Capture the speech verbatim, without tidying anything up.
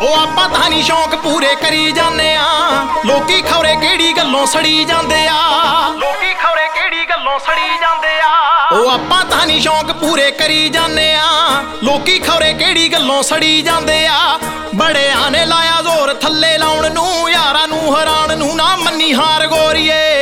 ਉਹ ਆਪਾਂ ਤਾਂ ਨਹੀਂ ਸ਼ੌਂਕ ਪੂਰੇ ਕਰੀ ਜਾਂਦੇ ਆ, ਲੋਕੀ ਖੌਰੇ ਕਿਹੜੀ ਗੱਲੋਂ ਸੜੀ ਜਾਂਦੇ ਆ, ਲੋਕੀ ਖੌਰੇ ਕਿਹੜੀ ਗੱਲੋਂ ਸੜੀ ਜਾਂਦੇ ਆ। ਉਹ ਆਪਾਂ ਤਾਂ ਨਹੀਂ ਸ਼ੌਂਕ ਪੂਰੇ ਕਰੀ ਜਾਂਦੇ ਆ, ਲੋਕੀ ਖੌਰੇ ਕਿਹੜੀ ਗੱਲੋਂ ਸੜੀ ਜਾਂਦੇ ਆ। ਬੜਿਆਂ ਨੇ ਲਾਇਆ ਜ਼ੋਰ ਥੱਲੇ ਲਾਉਣ ਨੂੰ, ਯਾਰਾਂ ਨੂੰ ਹੈਰਾਨ ਨੂੰ ਨਾ ਮੰਨੀ ਹਾਰ ਗੋਰੀਏ।